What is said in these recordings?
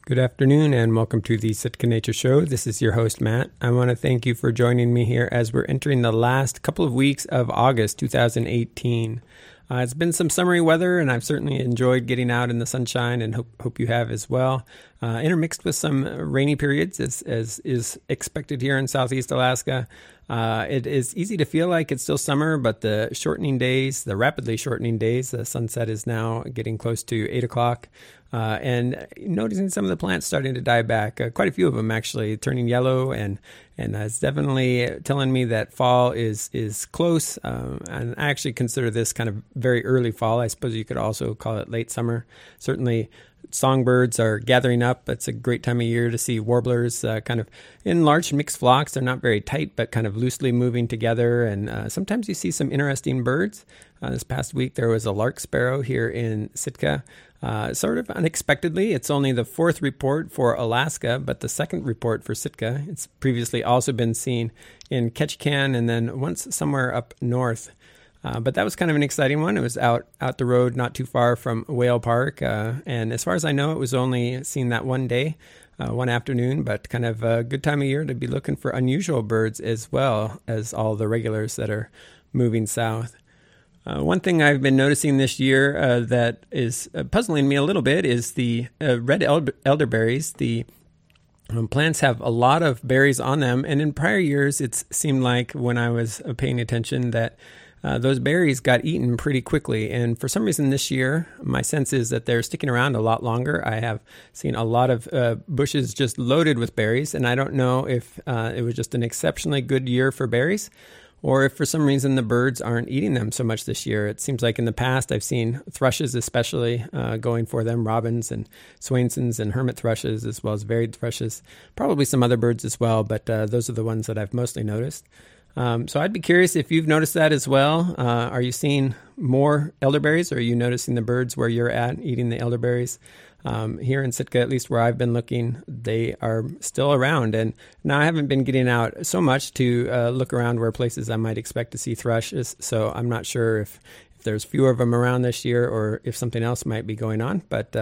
Good afternoon and welcome to the Sitka Nature Show. This is your host, Matt. I want to thank you for joining me here as we're entering the last couple of weeks of August 2018. It's been some summery weather and I've certainly enjoyed getting out in the sunshine and hope you have as well. Intermixed with some rainy periods as is expected here in Southeast Alaska. It is easy to feel like it's still summer, but the rapidly shortening days, the sunset is now getting close to 8 o'clock. And noticing some of the plants starting to die back, quite a few of them actually turning yellow, and it's definitely telling me that fall is close. And I actually consider this kind of very early fall. I suppose you could also call it late summer. Certainly, songbirds are gathering up. It's a great time of year to see warblers kind of in large mixed flocks. They're not very tight, but kind of loosely moving together. And sometimes you see some interesting birds. This past week, there was a lark sparrow here in Sitka. Sort of unexpectedly, it's only the fourth report for Alaska, but the second report for Sitka. It's previously also been seen in Ketchikan and then once somewhere up north. But that was kind of an exciting one. It was out the road, not too far from Whale Park. And as far as I know, it was only seen that one day, one afternoon, but kind of a good time of year to be looking for unusual birds as well as all the regulars that are moving south. One thing I've been noticing this year that is puzzling me a little bit is the red elderberries. The plants have a lot of berries on them, and in prior years, it seemed like when I was paying attention that those berries got eaten pretty quickly. And for some reason this year, my sense is that they're sticking around a lot longer. I have seen a lot of bushes just loaded with berries, and I don't know if it was just an exceptionally good year for berries, or if for some reason the birds aren't eating them so much this year. It seems like in the past I've seen thrushes especially going for them, robins and Swainsons and hermit thrushes, as well as varied thrushes, probably some other birds as well, but those are the ones that I've mostly noticed. So I'd be curious if you've noticed that as well. Are you seeing more elderberries, or are you noticing the birds where you're at eating the elderberries? Here in Sitka, at least where I've been looking, they are still around. And now I haven't been getting out so much to look around where places I might expect to see thrushes. So I'm not sure if there's fewer of them around this year or if something else might be going on. But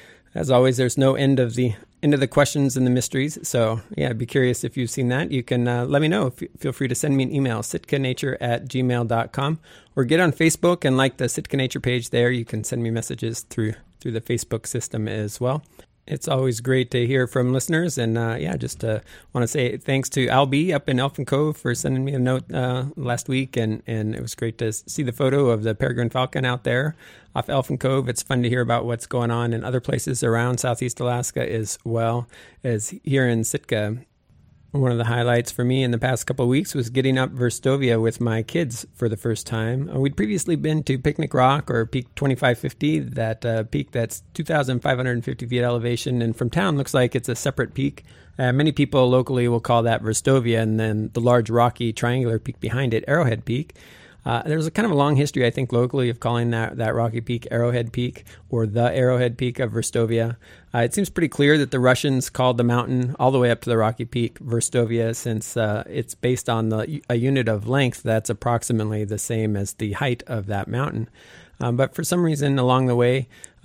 as always, there's no end of the questions and the mysteries. So yeah, I'd be curious if you've seen that. You can let me know. Feel free to send me an email, sitkanature@gmail.com, or get on Facebook and like the Sitka Nature page there. You can send me messages through the Facebook system as well. It's always great to hear from listeners. And just want to say thanks to Al B up in Elfin Cove for sending me a note last week. And it was great to see the photo of the peregrine falcon out there off Elfin Cove. It's fun to hear about what's going on in other places around Southeast Alaska as well as here in Sitka. One of the highlights for me in the past couple of weeks was getting up Verstovia with my kids for the first time. We'd previously been to Picnic Rock, or Peak 2550, that peak that's 2,550 feet elevation, and from town looks like it's a separate peak. Many people locally will call that Verstovia, and then the large rocky triangular peak behind it, Arrowhead Peak. There's a kind of a long history, I think, locally of calling that rocky peak Arrowhead Peak, or the Arrowhead Peak of Verstovia. It seems pretty clear that the Russians called the mountain all the way up to the rocky peak Verstovia, since it's based on a unit of length that's approximately the same as the height of that mountain. But for some reason along the way,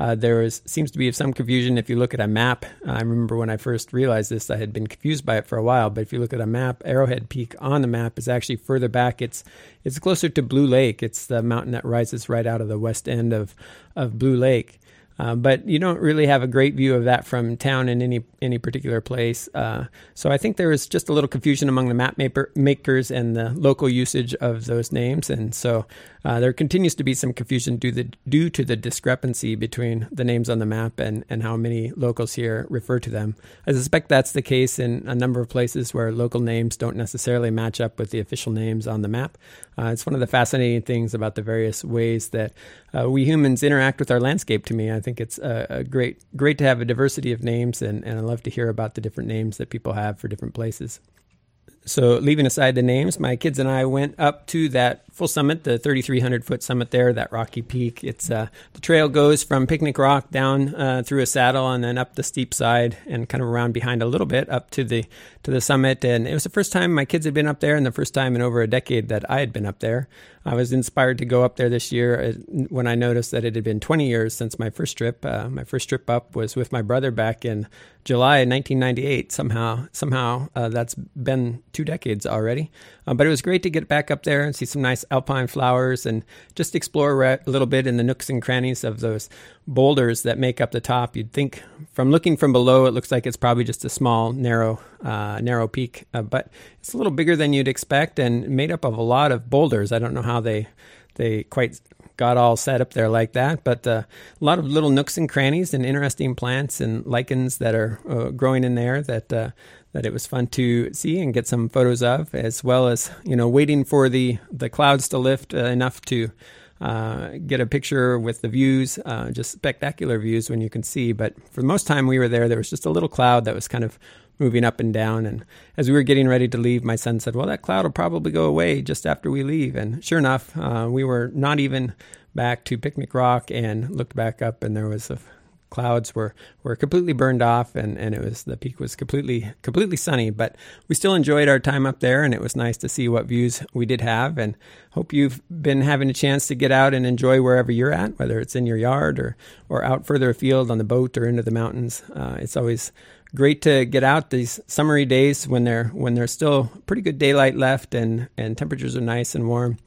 seems to be some confusion. If you look at a map, I remember when I first realized this, I had been confused by it for a while. But if you look at a map, Arrowhead Peak on the map is actually further back. It's closer to Blue Lake. It's the mountain that rises right out of the west end of Blue Lake. But you don't really have a great view of that from town in any particular place. So I think there was just a little confusion among the map makers and the local usage of those names. And so there continues to be some confusion due to the discrepancy between the names on the map and how many locals here refer to them. I suspect that's the case in a number of places where local names don't necessarily match up with the official names on the map. It's one of the fascinating things about the various ways that we humans interact with our landscape. To me, I think it's great to have a diversity of names, and I love to hear about the different names that people have for different places. So leaving aside the names, my kids and I went up to that full summit, the 3,300-foot summit there, that rocky peak. It's the trail goes from Picnic Rock down through a saddle and then up the steep side and kind of around behind a little bit up to the summit. And it was the first time my kids had been up there and the first time in over a decade that I had been up there. I was inspired to go up there this year when I noticed that it had been 20 years since my first trip. My first trip up was with my brother back in July 1998. Somehow that's been 2 decades already. But it was great to get back up there and see some nice alpine flowers and just explore a little bit in the nooks and crannies of those boulders that make up the top. You'd think from looking from below, it looks like it's probably just a small, narrow peak, but it's a little bigger than you'd expect and made up of a lot of boulders. I don't know how they quite got all set up there like that, but a lot of little nooks and crannies and interesting plants and lichens that are growing in there that it was fun to see and get some photos of, as well as, waiting for the clouds to lift enough to get a picture with the views, just spectacular views when you can see. But for the most time we were there was just a little cloud that was kind of moving up and down. And as we were getting ready to leave, my son said, well, that cloud will probably go away just after we leave. And sure enough, we were not even back to Picnic Rock and looked back up and there was clouds were completely burned off and the peak was completely sunny, but we still enjoyed our time up there and it was nice to see what views we did have, and hope you've been having a chance to get out and enjoy wherever you're at, whether it's in your yard or out further afield on the boat or into the mountains. It's always great to get out these summery days when there's still pretty good daylight left and temperatures are nice and warm.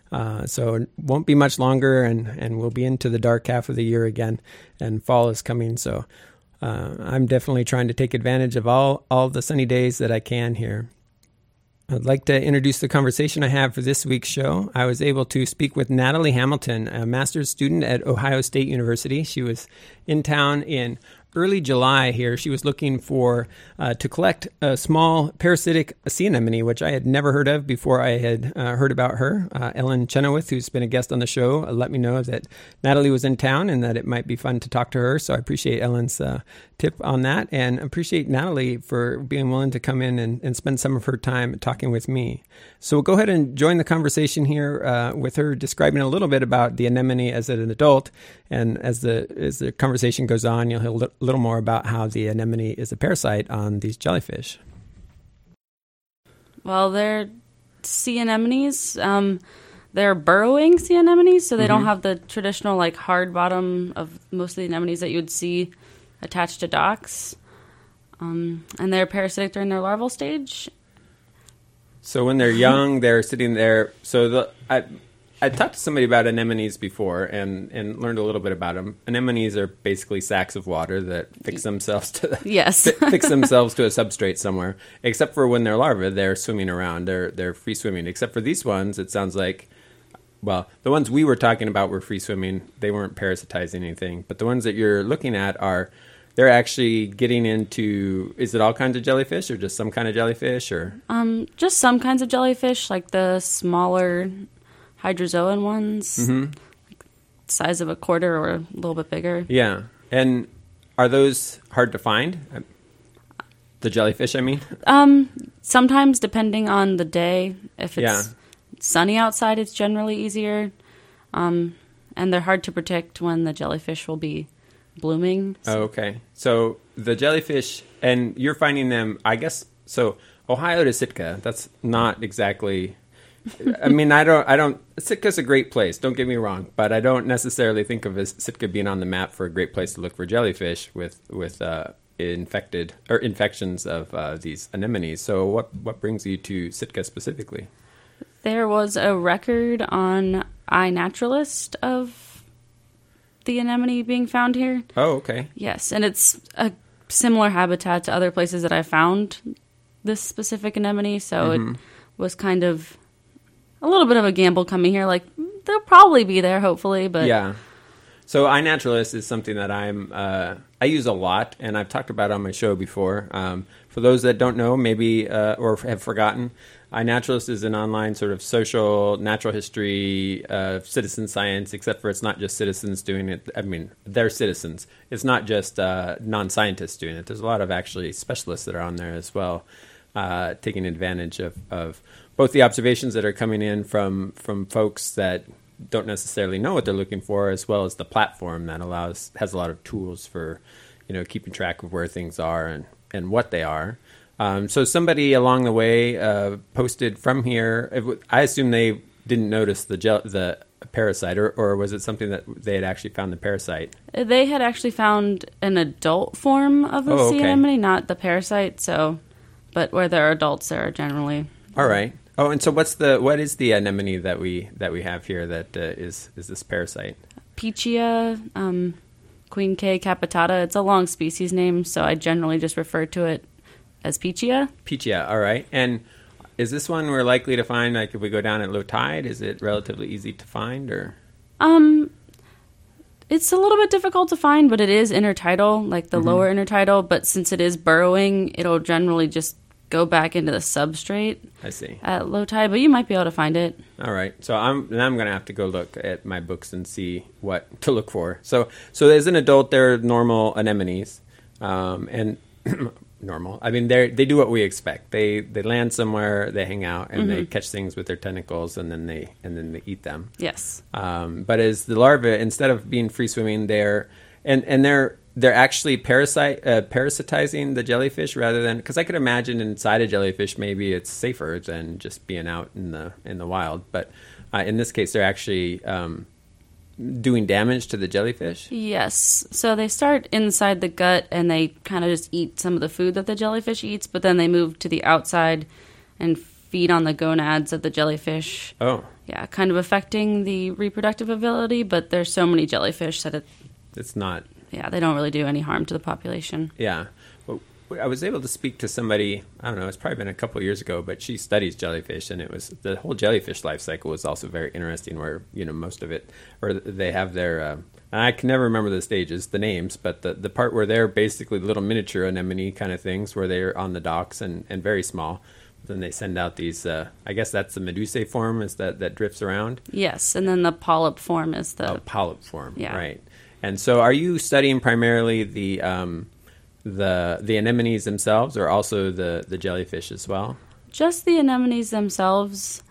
So it won't be much longer and we'll be into the dark half of the year again and fall is coming. So I'm definitely trying to take advantage of all the sunny days that I can here. I'd like to introduce the conversation I have for this week's show. I was able to speak with Natalie Hamilton, a master's student at Ohio State University. She was in town in early July here. She was looking for to collect a small parasitic sea anemone, which I had never heard of before I had heard about her. Ellen Chenoweth, who's been a guest on the show, let me know that Natalie was in town and that it might be fun to talk to her. So I appreciate Ellen's tip on that and appreciate Natalie for being willing to come in and spend some of her time talking with me. So we'll go ahead and join the conversation here with her describing a little bit about the anemone as an adult. And as the conversation goes on, you'll hear a little more about how the anemone is a parasite on these jellyfish. Well, they're sea anemones. They're burrowing sea anemones, so they don't have the traditional hard bottom of most of the anemones that you would see attached to docks. And they're parasitic during their larval stage. So when they're young, they're sitting there. So I talked to somebody about anemones before and learned a little bit about them. Anemones are basically sacks of water that fix themselves to fix themselves to a substrate somewhere. Except for when they're larvae, they're swimming around. They're free swimming. Except for these ones, it sounds like, well, the ones we were talking about were free swimming. They weren't parasitizing anything. But the ones that you're looking at they're actually getting into, is it all kinds of jellyfish or just some kind of jellyfish or? Just some kinds of jellyfish, like the smaller hydrozoan ones, size of a quarter or a little bit bigger. Yeah. And are those hard to find? The jellyfish, I mean? Sometimes, depending on the day. If it's sunny outside, it's generally easier. And they're hard to predict when the jellyfish will be blooming. So. Oh, okay. So the jellyfish, and you're finding them, I guess, so Ohio to Sitka, that's not exactly... I mean, I don't. Sitka's a great place. Don't get me wrong, but I don't necessarily think of Sitka being on the map for a great place to look for jellyfish with infected or infections of these anemones. So, what brings you to Sitka specifically? There was a record on iNaturalist of the anemone being found here. Oh, okay. Yes, and it's a similar habitat to other places that I found this specific anemone. So it was kind of a little bit of a gamble coming here. They'll probably be there, hopefully, but yeah. So iNaturalist is something that I use a lot, and I've talked about on my show before. For those that don't know, maybe or have forgotten, iNaturalist is an online sort of social natural history citizen science. Except for it's not just citizens doing it. I mean, they're citizens. It's not just non-scientists doing it. There's a lot of actually specialists that are on there as well, taking advantage of both the observations that are coming in from folks that don't necessarily know what they're looking for, as well as the platform that has a lot of tools for, keeping track of where things are and what they are. So somebody along the way posted from here. I assume they didn't notice the parasite, or was it something that they had actually found the parasite? They had actually found an adult form of the sea anemone, not the parasite. But where there are adults, there are generally. All right. Oh, and so what is the anemone that we have here that is this parasite? Pichia, Queen K capitata. It's a long species name, so I generally just refer to it as Pichia. Pichia, all right. And is this one we're likely to find, like if we go down at low tide? Is it relatively easy to find, or? It's a little bit difficult to find, but it is intertidal, like the lower intertidal. But since it is burrowing, it'll generally just go back into the substrate. I see. At low tide, but you might be able to find it. All right. So I'm going to have to go look at my books and see what to look for. So as an adult, they're normal anemones, and normal. I mean, they do what we expect. They land somewhere, they hang out, and they catch things with their tentacles, and then they eat them. Yes. But as the larvae, instead of being free swimming, they're actually parasitizing the jellyfish rather than, because I could imagine inside a jellyfish maybe it's safer than just being out in the wild. But in this case, they're actually doing damage to the jellyfish? Yes. So they start inside the gut and they kind of just eat some of the food that the jellyfish eats, but then they move to the outside and feed on the gonads of the jellyfish. Oh. Yeah, kind of affecting the reproductive ability, but there's so many jellyfish that it's not. Yeah, they don't really do any harm to the population. Yeah. Well, I was able to speak to somebody, I don't know, it's probably been a couple of years ago, but she studies jellyfish, and the whole jellyfish life cycle was also very interesting, where, most of it, or they have their, I can never remember the stages, the names, but the part where they're basically little miniature anemone kind of things, where they're on the docks and very small. Then they send out these, I guess that's the medusae form is that drifts around? Yes, and then the polyp form is the... Oh, polyp form, yeah. Right. And so are you studying primarily the anemones themselves, or also the jellyfish as well? Just the anemones themselves.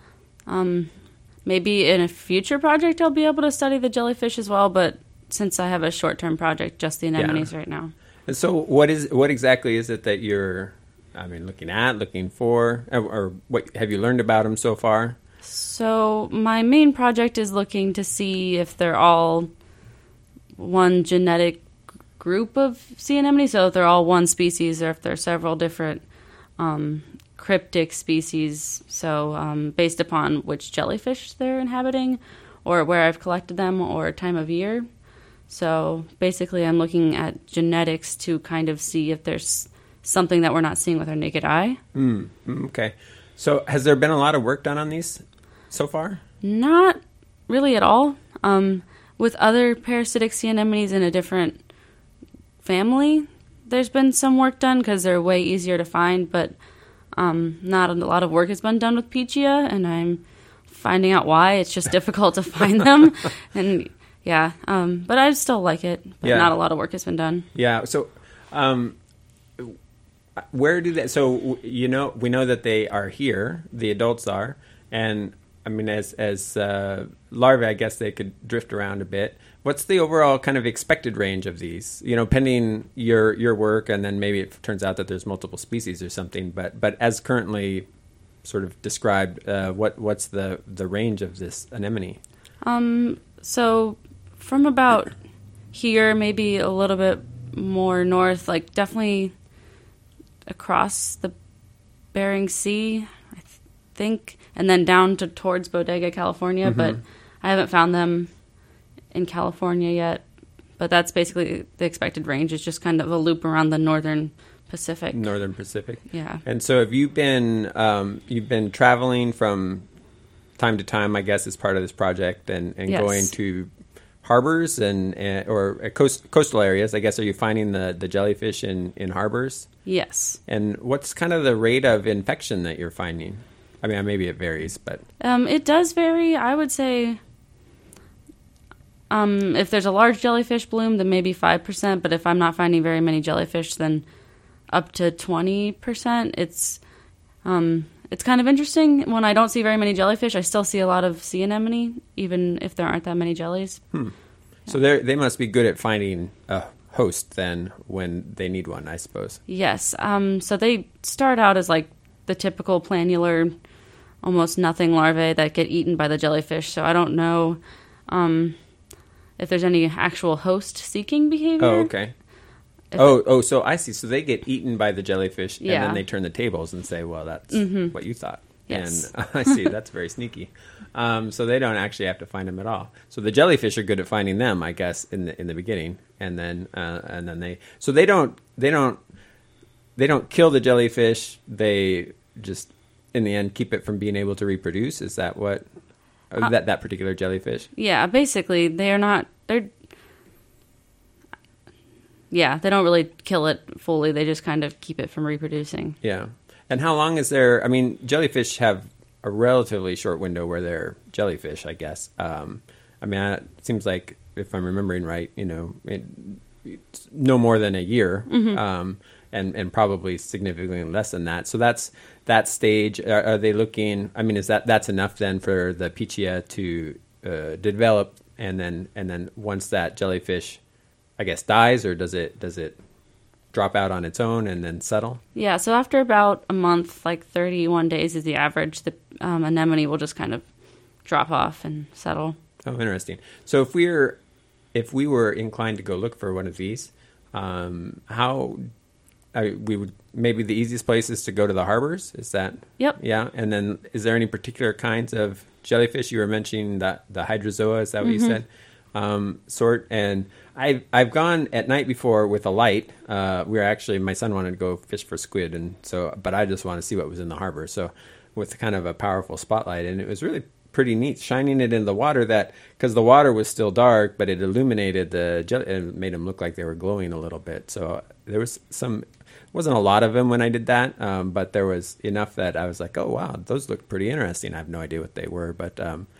Maybe in a future project I'll be able to study the jellyfish as well, but since I have a short-term project, just the anemones right now. And so what exactly is it that you're, looking for, or what have you learned about them so far? So my main project is looking to see if they're all one genetic group of sea anemones, so if they're all one species or if they're several different cryptic species, so based upon which jellyfish they're inhabiting or where I've collected them or time of year. So basically I'm looking at genetics to kind of see if there's something that we're not seeing with our naked eye. Okay. So has there been a lot of work done on these so far? Not really at all. With other parasitic sea anemones in a different family, there's been some work done because they're way easier to find, but not a lot of work has been done with Pichia, and I'm finding out why. It's just difficult to find them, and yeah, but I still like it, but not a lot of work has been done. Yeah, so where do they, so we know that they are here, the adults are, and I mean, as larvae, I guess they could drift around a bit. What's the overall kind of expected range of these? Pending your work, and then maybe it turns out that there's multiple species or something. But as currently sort of described, what's the range of this anemone? So from about here, maybe a little bit more north, like definitely across the Bering Sea, I think, and then down towards Bodega, California, but I haven't found them in California yet. But that's basically the expected range. It's just kind of a loop around the northern Pacific. Northern Pacific. Yeah. And so have you been you've been traveling from time to time, I guess, as part of this project, and yes. going to harbors or coastal areas, I guess. Are you finding the jellyfish in harbors? Yes. And what's kind of the rate of infection that you're finding? I mean, maybe it varies, but... it does vary. I would say if there's a large jellyfish bloom, then maybe 5%. But if I'm not finding very many jellyfish, then up to 20%. it's kind of interesting. When I don't see very many jellyfish, I still see a lot of sea anemone, even if there aren't that many jellies. So they must be good at finding a host then when they need one, I suppose. Yes. So they start out as like the typical planular, almost nothing larvae that get eaten by the jellyfish. So I don't know if there's any actual host-seeking behavior. Oh, okay. So I see. So they get eaten by the jellyfish, and then they turn the tables and say, well, that's what you thought. Yes. And I see. That's very sneaky. So they don't actually have to find them at all. So the jellyfish are good at finding them, I guess, in the beginning, and then they don't kill the jellyfish. They just in the end keep it from being able to reproduce. Is that what that particular jellyfish? Yeah, basically they don't really kill it fully. They just kind of keep it from reproducing. Yeah. And how long is there? I mean, jellyfish have a relatively short window where they're jellyfish, I guess. It seems like, if I'm remembering right, it's no more than a year, and probably significantly less than that. So that's that stage. Are they looking? I mean, that's enough then for the Pichia to develop, and then once that jellyfish, I guess, dies, or does it drop out on its own and then settle? Yeah, so after about a month, like 31 days is the average, the anemone will just kind of drop off and settle. Oh, interesting. So if we were inclined to go look for one of these, we would, maybe the easiest place is to go to the harbors? Is that? Yep. Yeah, and then is there any particular kinds of jellyfish? You were mentioning that the hydrozoa, is that what you said? Sort, and I've gone at night before with a light. My son wanted to go fish for squid, but I just want to see what was in the harbor. So with kind of a powerful spotlight, and it was really pretty neat, shining it in the water, because the water was still dark, but it illuminated the jelly and made them look like they were glowing a little bit. So there was wasn't a lot of them when I did that, but there was enough that I was like, oh wow, those look pretty interesting. I have no idea what they were, but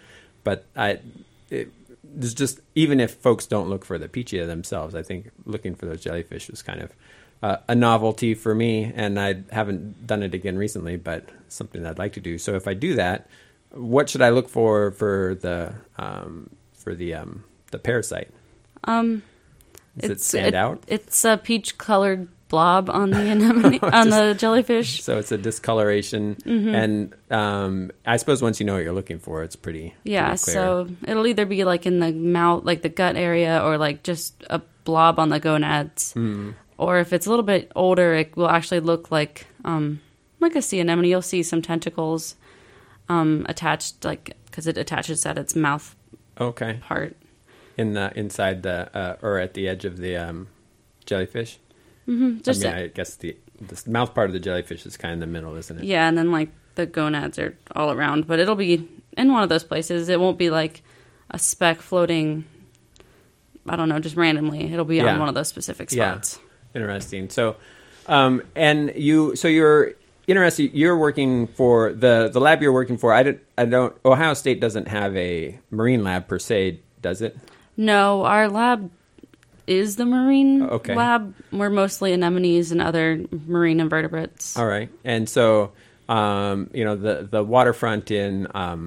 there's just, even if folks don't look for the Pichia themselves, I think looking for those jellyfish was kind of a novelty for me, and I haven't done it again recently, but something that I'd like to do. So if I do that, what should I look for the parasite? Does it stand out? It's a peach-colored blob on the anemone, on the jellyfish. So it's a discoloration, and I suppose once you know what you're looking for, it's pretty clear. So it'll either be like in the mouth, like the gut area, or like just a blob on the gonads. Or if it's a little bit older, it will actually look like a sea anemone. You'll see some tentacles attached, like, because it attaches at its mouth part. Inside or at the edge of the jellyfish. I guess the mouth part of the jellyfish is kind of in the middle, isn't it? Yeah, and then like the gonads are all around, but it'll be in one of those places. It won't be like a speck floating, I don't know, just randomly. It'll be on one of those specific spots. Yeah. Interesting. So, you're interested. You're working for the lab you're working for. Ohio State doesn't have a marine lab per se, does it? No, our lab is the marine lab. We're mostly anemones and other marine invertebrates. All right. And so, the waterfront in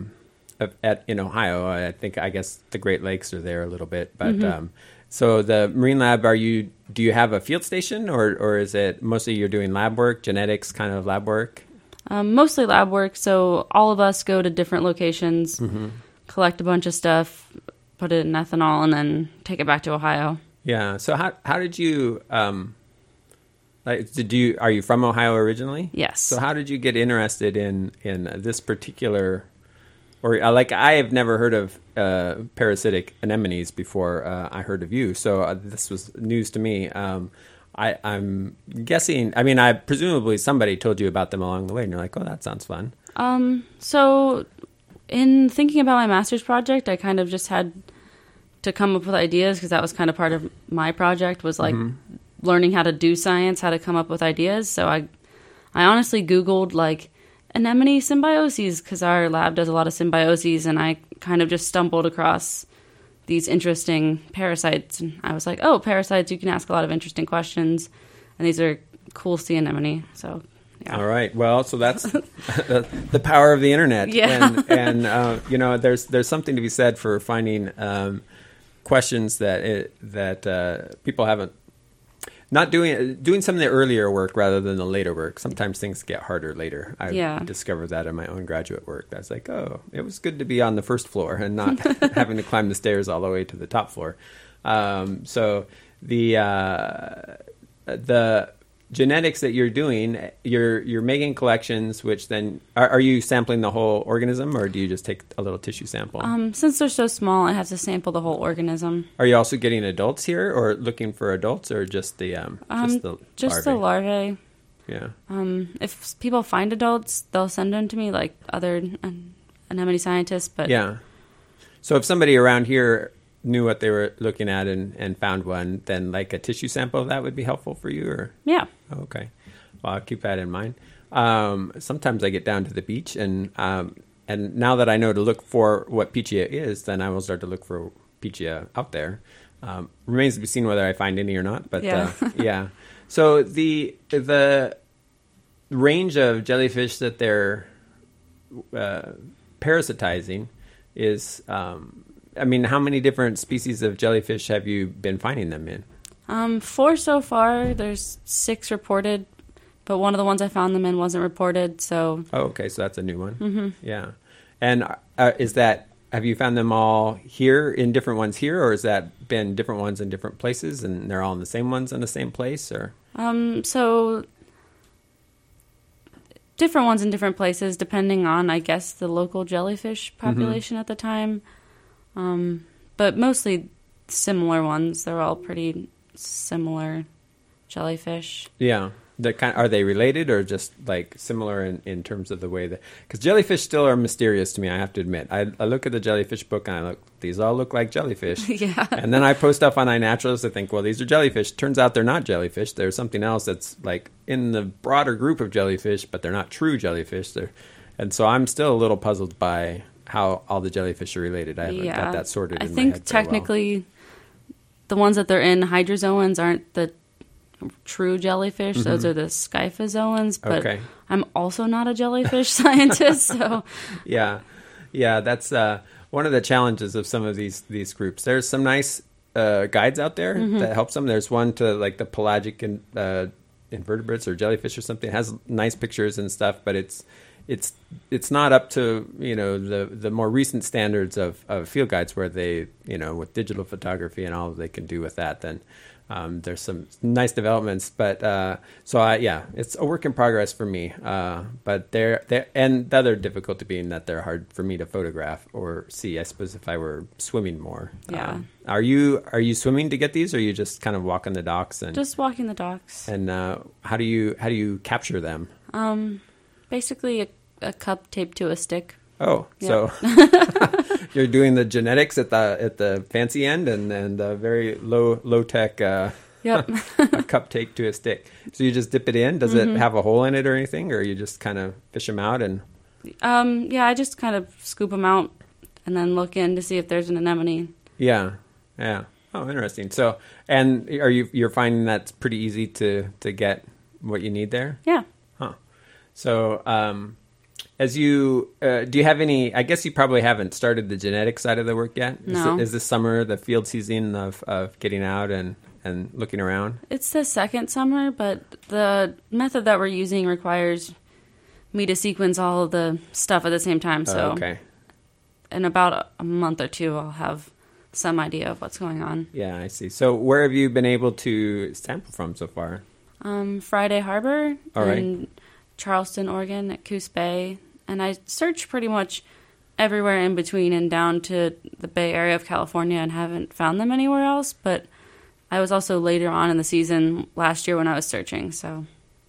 Ohio, I guess the Great Lakes are there a little bit. But so the marine lab, do you have a field station, or is it mostly you're doing lab work, genetics kind of lab work? Mostly lab work. So all of us go to different locations, collect a bunch of stuff, put it in ethanol, and then take it back to Ohio. Yeah. So how did you are you from Ohio originally? Yes. So how did you get interested in this particular, or I have never heard of parasitic anemones before I heard of you. So this was news to me. I'm guessing. I mean, presumably somebody told you about them along the way, and you're like, "Oh, that sounds fun." So in thinking about my master's project, I kind of just had to come up with ideas, because that was kind of part of my project, was like learning how to do science, how to come up with ideas. So I honestly Googled like anemone symbioses, because our lab does a lot of symbioses, and I kind of just stumbled across these interesting parasites, and I was like, oh, parasites, you can ask a lot of interesting questions, and these are cool sea anemone. So Yeah. All right. Well, so that's the power of the internet. Yeah. And you know, there's something to be said for finding questions that people haven't. Not doing some of the earlier work rather than the later work. Sometimes things get harder later. I discovered that in my own graduate work. I was like, oh, it was good to be on the first floor and not having to climb the stairs all the way to the top floor. So the genetics that you're doing, you're making collections, which then are you sampling the whole organism, or do you just take a little tissue sample? Since they're so small, I have to sample the whole organism. Are you also getting adults here, or looking for adults, or just the the larvae? Yeah. If people find adults, they'll send them to me, like other anemone scientists. But yeah. So if somebody around here knew what they were looking at and found one, then like a tissue sample of that would be helpful for you, or? Yeah. Oh, okay. Well, I'll keep that in mind. Sometimes I get down to the beach and now that I know to look for what Pichia is, then I will start to look for Pichia out there. Remains to be seen whether I find any or not, but yeah. So the range of jellyfish that they're parasitizing is, I mean, how many different species of jellyfish have you been finding them in? 4 so far. There's 6 reported, but one of the ones I found them in wasn't reported. So. Oh, okay. So that's a new one. Mm-hmm. Yeah. And have you found them all here in different ones here, or has that been different ones in different places, and they're all in the same ones in the same place, or? So different ones in different places, depending on, I guess, the local jellyfish population at the time. But mostly similar ones. They're all pretty similar jellyfish. Yeah. Are they related, or just like similar in terms of the way that, because jellyfish still are mysterious to me, I have to admit. I look at the jellyfish book and these all look like jellyfish. Yeah. And then I post stuff on iNaturalist. I think, well, these are jellyfish. Turns out they're not jellyfish. There's something else that's like in the broader group of jellyfish, but they're not true jellyfish. And so I'm still a little puzzled by how all the jellyfish are related. I haven't got that sorted in my head. I think technically the ones that they're in, hydrozoans, aren't the true jellyfish. Those are the scyphozoans, but I'm also not a jellyfish scientist, so yeah, that's one of the challenges of some of these groups. There's some nice guides out there that helps them. There's one to like the pelagic invertebrates or jellyfish or something. It has nice pictures and stuff, but it's not up to, you know, the more recent standards of field guides, where they, you know, with digital photography and all they can do with that, then there's some nice developments, but it's a work in progress for me. But they're and the other difficulty being that they're hard for me to photograph or see, I suppose, if I were swimming more. Yeah. Are you swimming to get these, or are you just kind of walking the docks? Just walking the docks. And how do you capture them? Basically a cup taped to a stick. Oh, yep. So you're doing the genetics at the fancy end, and the very low tech a cup taped to a stick. So you just dip it in. Does it have a hole in it or anything, or you just kind of fish them out? And I just kind of scoop them out and then look in to see if there's an anemone. Yeah. Oh, interesting. So, and you're finding that's pretty easy to get what you need there? Yeah. Huh. So, as you, do you have any, I guess you probably haven't started the genetic side of the work yet? No. Is this summer the field season of getting out and looking around? It's the second summer, but the method that we're using requires me to sequence all of the stuff at the same time. So okay. In about a month or two, I'll have some idea of what's going on. Yeah, I see. So where have you been able to sample from so far? Friday Harbor all right. in Charleston, Oregon at Coos Bay. And I searched pretty much everywhere in between and down to the Bay Area of California and haven't found them anywhere else. But I was also later on in the season last year when I was searching, so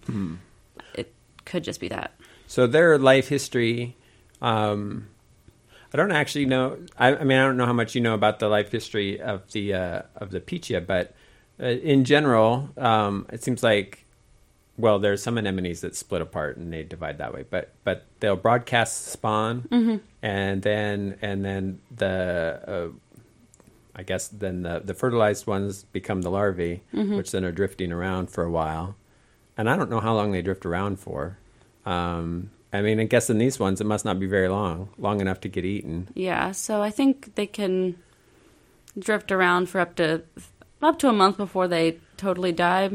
it could just be that. So their life history, I don't actually know. I mean, I don't know how much you know about the life history of the Pichia, but in general, it seems like, well, there's some anemones that split apart and they divide that way, but they'll broadcast spawn, and then the I guess then the fertilized ones become the larvae, which then are drifting around for a while, and I don't know how long they drift around for. I mean, I guess in these ones, it must not be very long enough to get eaten. Yeah, so I think they can drift around for up to a month before they totally die.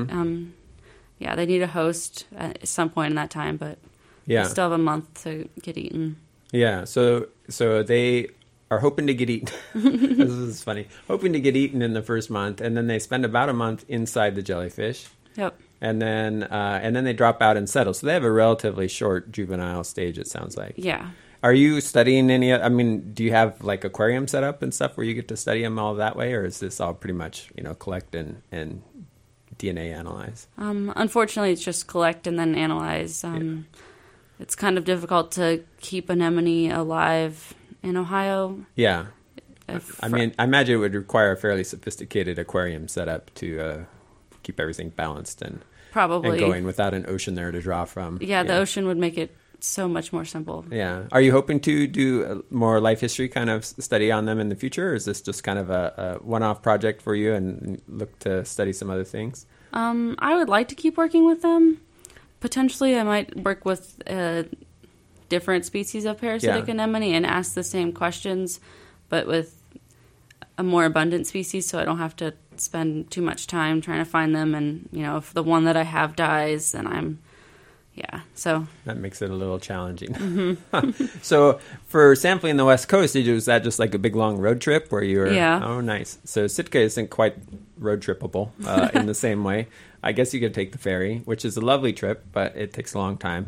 Yeah, they need a host at some point in that time, but they still have a month to get eaten. Yeah, so they are hoping to get eaten. This is funny. Hoping to get eaten in the first month, and then they spend about a month inside the jellyfish. Yep. And then they drop out and settle. So they have a relatively short juvenile stage, it sounds like. Yeah. Are you studying any? I mean, do you have like aquarium set up and stuff where you get to study them all that way, or is this all pretty much collect and DNA analyze? Unfortunately, it's just collect and then analyze. It's kind of difficult to keep anemone alive in Ohio. Yeah. I mean, I imagine it would require a fairly sophisticated aquarium setup to keep everything balanced and going without an ocean there to draw from. Yeah, the ocean would make it so much more simple. Yeah. Are you hoping to do a more life history kind of study on them in the future, or is this just kind of a one-off project for you and look to study some other things? I would like to keep working with them. Potentially, I might work with different species of parasitic anemone and ask the same questions, but with a more abundant species, so I don't have to spend too much time trying to find them. And, if the one that I have dies, then so. That makes it a little challenging. Mm-hmm. So for sampling the West Coast, was that just like a big long road trip where you were? Yeah. Oh, nice. So Sitka isn't quite road trippable in the same way. I guess you could take the ferry, which is a lovely trip, but it takes a long time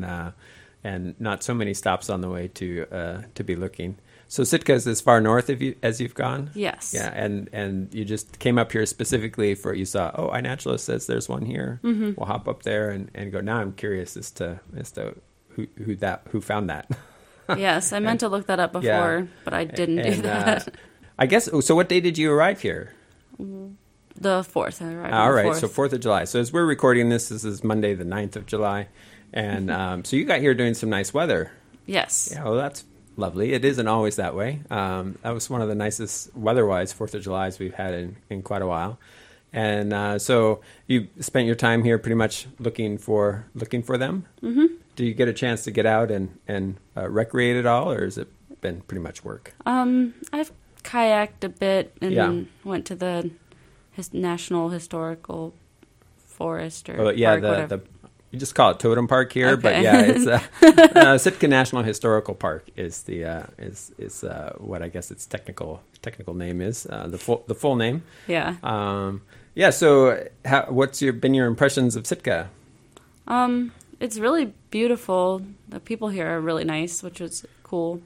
and not so many stops on the way to be looking. So Sitka is as far north as you've gone? Yes. Yeah, and you just came up here specifically for, you saw, iNaturalist says there's one here. Mm-hmm. We'll hop up there and go. Now I'm curious as to who found that. Yes, I meant to look that up before, but I didn't do that. I guess, so what day did you arrive here? The 4th. I arrived All right, 4th. So 4th of July. So as we're recording this is Monday the 9th of July. And so you got here doing some nice weather. Yes. Yeah, well, that's lovely. It isn't always that way. That was one of the nicest weather-wise 4th of Julys we've had in quite a while. And so you spent your time here pretty much looking for them? Mm-hmm. Do you get a chance to get out and recreate at all, or has it been pretty much work? I've kayaked a bit and went to the National Historical Forest or park, whatever. You just call it Totem Park here, okay. But yeah, it's Sitka National Historical Park is the what I guess its technical name is, the full name. Yeah. So what's been your impressions of Sitka? It's really beautiful. The people here are really nice, which is cool.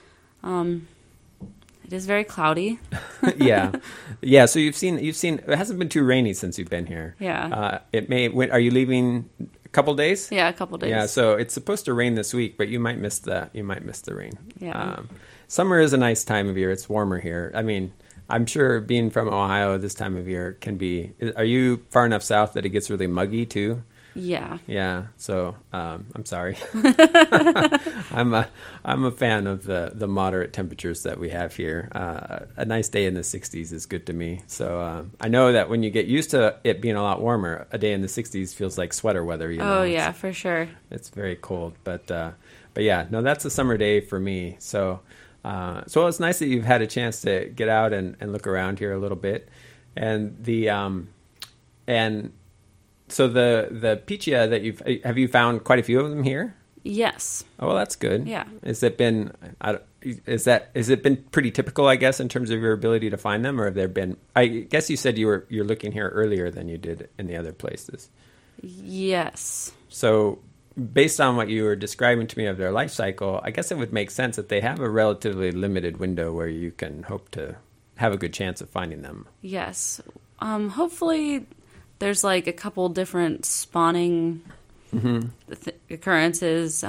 It is very cloudy. Yeah. So you've seen. It hasn't been too rainy since you've been here. Yeah. Are you leaving a couple days? Yeah, a couple days. Yeah. So it's supposed to rain this week, but you might miss the rain. Yeah. Summer is a nice time of year. It's warmer here. I mean, I'm sure being from Ohio this time of year can be. Are you far enough south that it gets really muggy too? Yeah. Yeah. So I'm sorry. I'm a fan of the moderate temperatures that we have here. A nice day in the 60s is good to me. So I know that when you get used to it being a lot warmer, a day in the 60s feels like sweater weather. Oh yeah, for sure. It's very cold, but yeah, no, that's a summer day for me. So it's nice that you've had a chance to get out and look around here a little bit, and So the Pichia that have you found quite a few of them here? Yes. Oh, well, that's good. Yeah. Has it been pretty typical, I guess, in terms of your ability to find them, or have there been? I guess you said you're looking here earlier than you did in the other places. Yes. So based on what you were describing to me of their life cycle, I guess it would make sense that they have a relatively limited window where you can hope to have a good chance of finding them. Yes. Hopefully there's like a couple different spawning occurrences.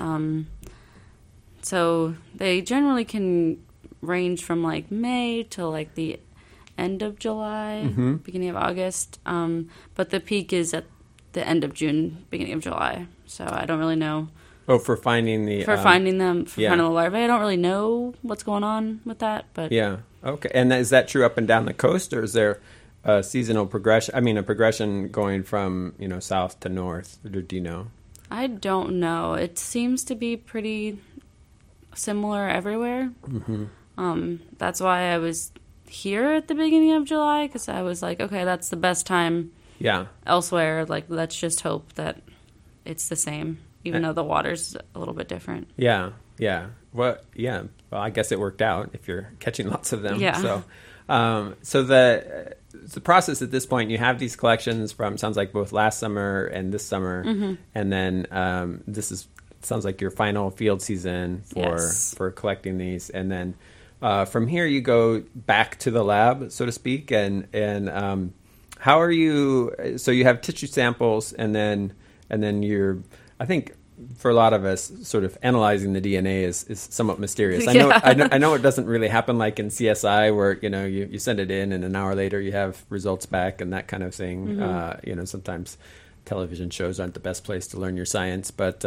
So they generally can range from like May to like the end of July, beginning of August. But the peak is at the end of June, beginning of July. So I don't really know. Oh, for finding the... finding the larvae. I don't really know what's going on with that, but... Yeah, okay. And is that true up and down the coast, or is there a seasonal progression? I mean, a progression going from, south to north, or do you know? I don't know. It seems to be pretty similar everywhere. That's why I was here at the beginning of July, because I was like, okay, that's the best time. Yeah. Elsewhere, like, let's just hope that it's the same, even though the water's a little bit different. Yeah. Well, I guess it worked out if you're catching lots of them. Yeah. So the process at this point, you have these collections from, sounds like, both last summer and this summer, and then sounds like your final field season for collecting these, and then from here you go back to the lab, so to speak, and how are you? So you have tissue samples, and then you're, I think, for a lot of us, sort of analyzing the DNA is somewhat mysterious. I know it doesn't really happen like in CSI, where you send it in and an hour later you have results back and that kind of thing. Sometimes television shows aren't the best place to learn your science, but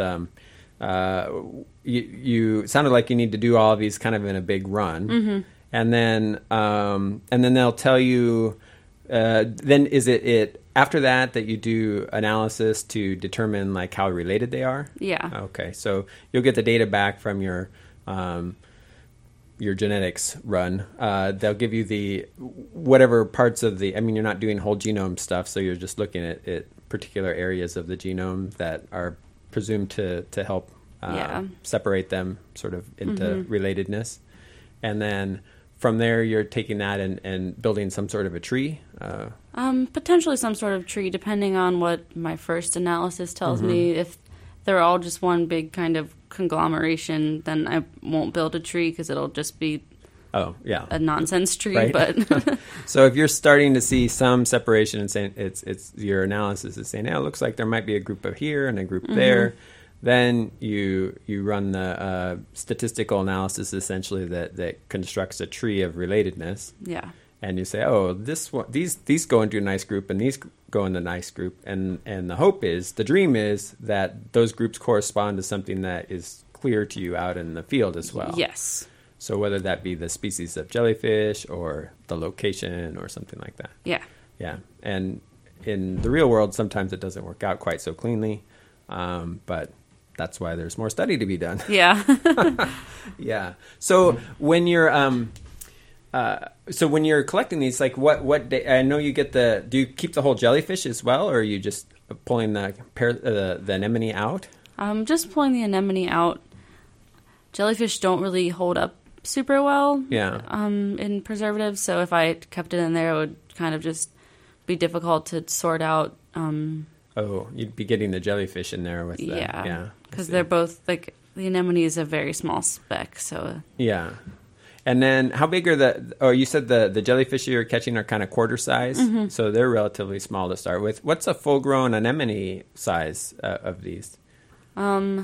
you sounded like you need to do all of these kind of in a big run, and then they'll tell you. Then is it after that you do analysis to determine like how related they are? Yeah. Okay, so you'll get the data back from your genetics run. They'll give you the whatever parts of the. I mean, you're not doing whole genome stuff, so you're just looking at particular areas of the genome that are presumed to help separate them sort of into relatedness, and then. From there, you're taking that and building some sort of a tree? Potentially some sort of tree, depending on what my first analysis tells me. If they're all just one big kind of conglomeration, then I won't build a tree because it'll just be a nonsense tree. Right. But so if you're starting to see some separation and saying it's your analysis is saying, it looks like there might be a group of here and a group there. Then you run the statistical analysis essentially that constructs a tree of relatedness. Yeah. And you say, this one, these go into a nice group and these go in the nice group, and the dream is that those groups correspond to something that is clear to you out in the field as well. Yes. So whether that be the species of jellyfish or the location or something like that. Yeah. Yeah. And in the real world, sometimes it doesn't work out quite so cleanly, but that's why there's more study to be done. Yeah. Yeah. So when you're collecting these, like what day, I know you get do you keep the whole jellyfish as well, or are you just pulling the anemone out? Just pulling the anemone out. Jellyfish don't really hold up super well. Yeah. In preservatives, so if I kept it in there, it would kind of just be difficult to sort out. You'd be getting the jellyfish in there with because they're both like the anemone is a very small speck, so yeah. And then how big are you said the jellyfish you're catching are kind of quarter size, so they're relatively small to start with. What's a full grown anemone size of these? I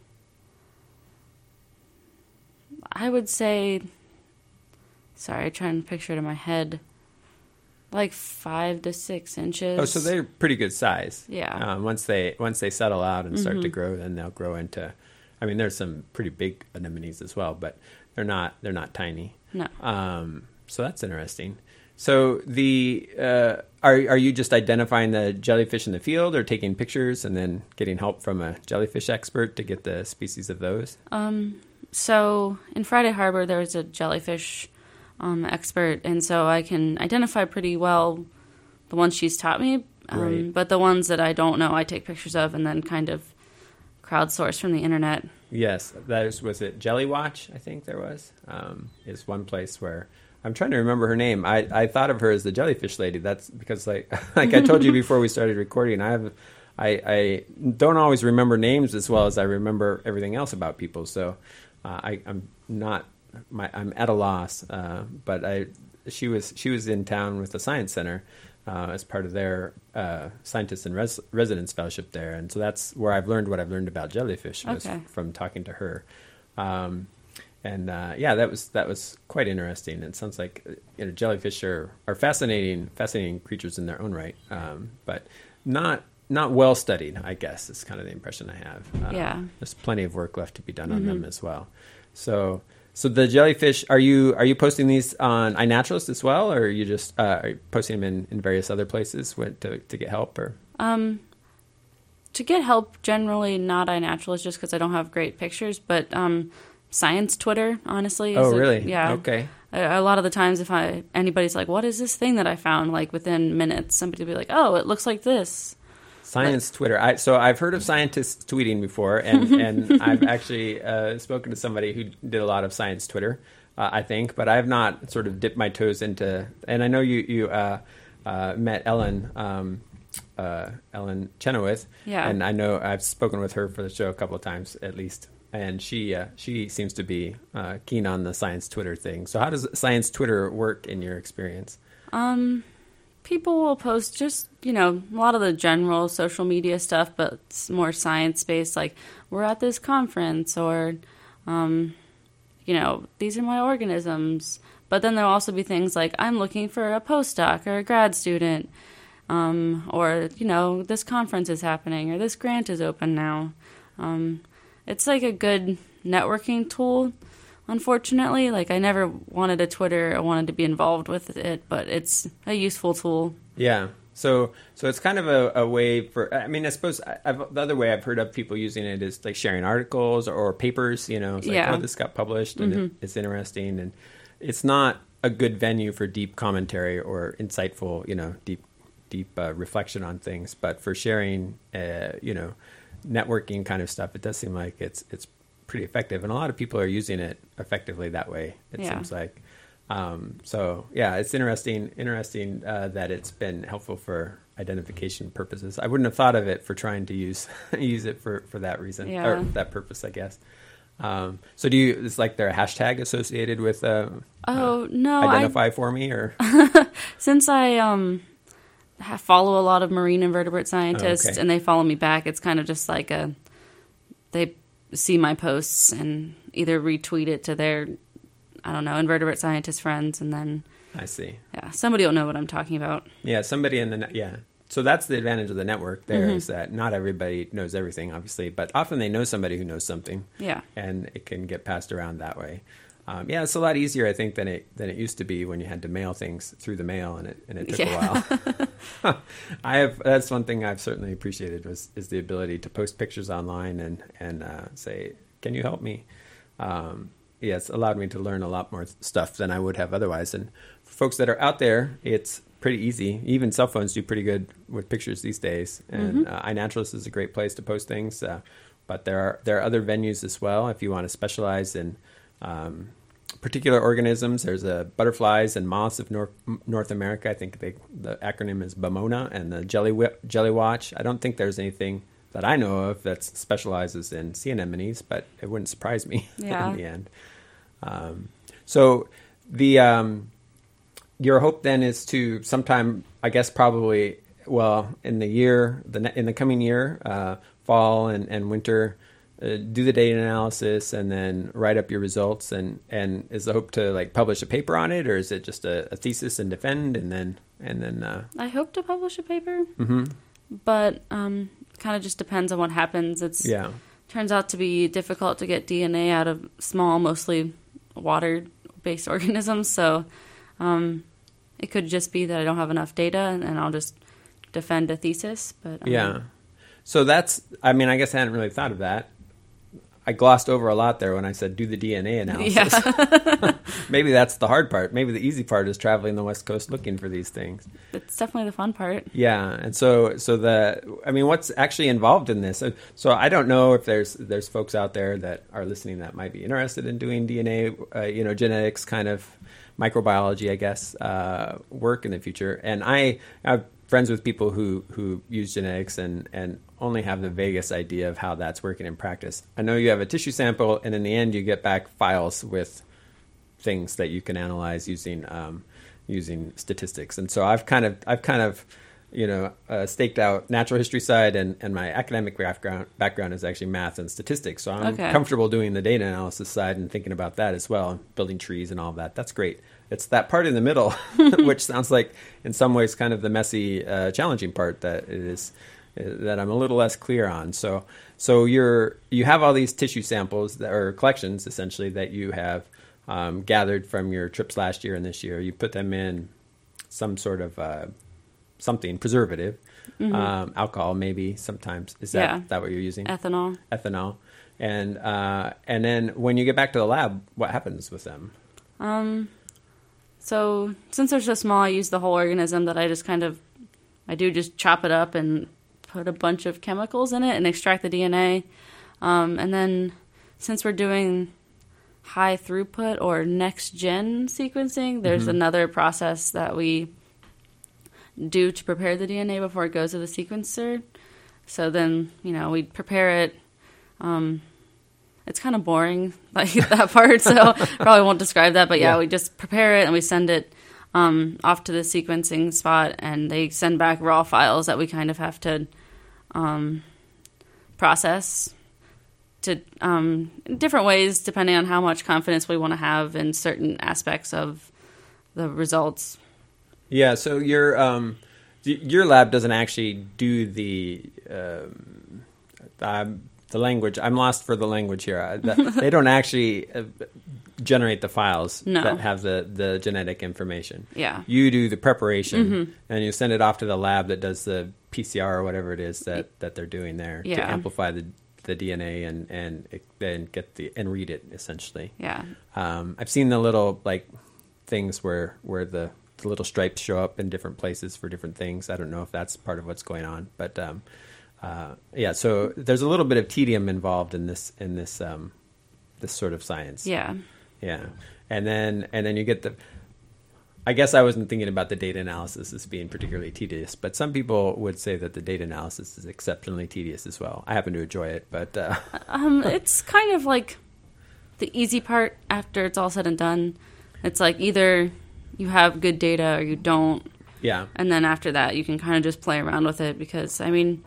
would say, sorry, trying to picture it in my head. Like 5 to 6 inches. Oh, so they're pretty good size. Yeah. Once they settle out and start to grow, then they'll grow into. I mean, there's some pretty big anemones as well, but they're not tiny. No. So that's interesting. So are you just identifying the jellyfish in the field, or taking pictures and then getting help from a jellyfish expert to get the species of those? So in Friday Harbor, there's a jellyfish expert, and so I can identify pretty well the ones she's taught me. Right. But the ones that I don't know, I take pictures of and then kind of crowdsource from the internet. Yes, was it Jelly Watch? I think there was is one place where I'm trying to remember her name. I thought of her as the jellyfish lady. That's because like I told you before we started recording, I don't always remember names as well as I remember everything else about people. So I'm at a loss. But she was in town with the Science Center as part of their scientist in residence fellowship there, and so that's where I've learned what I've learned about jellyfish was from talking to her. That was quite interesting. It sounds like jellyfish are fascinating creatures in their own right, but not well studied, I guess, is kind of the impression I have. There's plenty of work left to be done on them as well. So the jellyfish, are you posting these on iNaturalist as well, or are you just are you posting them in various other places to get help? Or to get help, generally not iNaturalist just because I don't have great pictures, but science Twitter, honestly. Oh, really? Yeah. Okay. A lot of the times if anybody's like, what is this thing that I found? Like within minutes, somebody will be like, oh, it looks like this. Science Twitter. So I've heard of scientists tweeting before, and I've actually spoken to somebody who did a lot of science Twitter, I think, but I have not sort of dipped my toes into, and I know you met Ellen Chenoweth, yeah. And I know I've spoken with her for the show a couple of times at least, and she seems to be keen on the science Twitter thing. So how does science Twitter work in your experience? People will post just, a lot of the general social media stuff, but it's more science-based, like, we're at this conference, or, these are my organisms. But then there'll also be things like, I'm looking for a postdoc or a grad student, or, this conference is happening, or this grant is open now. It's like a good networking tool. Unfortunately, like I never wanted a Twitter. I wanted to be involved with it, but it's a useful tool. Yeah. So it's kind of a way for. I mean, I suppose the other way I've heard of people using it is like sharing articles or papers. It's like, oh, this got published and it's interesting, and it's not a good venue for deep commentary or insightful, deep reflection on things. But for sharing, networking kind of stuff, it does seem like it's pretty effective, and a lot of people are using it effectively that way, it seems like. It's interesting that it's been helpful for identification purposes. I wouldn't have thought of it for trying to use it for that reason, or that purpose, I guess. So it's like there a hashtag associated with no, identify for me, or since I follow a lot of marine invertebrate scientists and they follow me back, it's kind of just like they see my posts and either retweet it to their, invertebrate scientist friends, and then I see. Yeah, somebody will know what I'm talking about. Yeah, somebody in the yeah. So that's the advantage of the network there, is that not everybody knows everything, obviously, but often they know somebody who knows something. Yeah. And it can get passed around that way. It's a lot easier, I think, than it used to be when you had to mail things through the mail, and it took a while. That's one thing I've certainly appreciated is the ability to post pictures online and say, "Can you help me?" It's allowed me to learn a lot more stuff than I would have otherwise. And for folks that are out there, it's pretty easy. Even cell phones do pretty good with pictures these days, and iNaturalist is a great place to post things. But there are other venues as well if you want to specialize in particular organisms. There's butterflies and moths of North America. I think the acronym is BAMONA, and the Jelly Watch. I don't think there's anything that I know of that specializes in sea anemones, but it wouldn't surprise me in the end. So your hope then is to sometime, I guess probably, in the coming year, fall and winter, do the data analysis and then write up your results, and is the hope to like publish a paper on it, or is it just a thesis and defend and then I hope to publish a paper, but kind of just depends on what happens. Turns out to be difficult to get DNA out of small, mostly water-based organisms, so it could just be that I don't have enough data and I'll just defend a thesis. But so that's, I guess I hadn't really thought of that. I glossed over a lot there when I said do the DNA analysis. Yeah. Maybe that's the hard part. Maybe the easy part is traveling the West Coast looking for these things. It's definitely the fun part. Yeah, and so what's actually involved in this? So I don't know if there's folks out there that are listening that might be interested in doing DNA, genetics kind of microbiology, I guess, work in the future. And I have friends with people who use genetics and only have the vaguest idea of how that's working in practice. I know you have a tissue sample, and in the end, you get back files with things that you can analyze using statistics. And so I've kind of staked out natural history side, and my academic background is actually math and statistics. So I'm comfortable doing the data analysis side and thinking about that as well, and building trees and all of that. That's great. It's that part in the middle, which sounds like in some ways kind of the messy, challenging part that I'm a little less clear on. So you have all these tissue samples or collections essentially that you have gathered from your trips last year and this year. You put them in some sort of something preservative, alcohol maybe sometimes. Is that what you're using? Ethanol. And then when you get back to the lab, what happens with them? So since they're so small, I use the whole organism that I just chop it up and put a bunch of chemicals in it and extract the DNA. And then since we're doing high throughput or next gen sequencing, there's another process that we do to prepare the DNA before it goes to the sequencer. So then, we prepare it. It's kind of boring, like that part, so probably won't describe that. But we just prepare it and we send it off to the sequencing spot, and they send back raw files that we kind of have to process to different ways depending on how much confidence we want to have in certain aspects of the results. Yeah, so your lab doesn't actually do the language. I'm lost for the language here. They don't actually generate the files that have the genetic information. Yeah. You do the preparation, and you send it off to the lab that does the PCR or whatever it is that they're doing there to amplify the DNA and get and read it essentially. Yeah. I've seen the little things where the little stripes show up in different places for different things. I don't know if that's part of what's going on, but so there's a little bit of tedium involved in this sort of science. Yeah. Yeah. And then you get I guess I wasn't thinking about the data analysis as being particularly tedious, but some people would say that the data analysis is exceptionally tedious as well. I happen to enjoy it, but it's kind of like the easy part after it's all said and done. It's like either you have good data or you don't. Yeah. And then after that, you can kind of just play around with it because,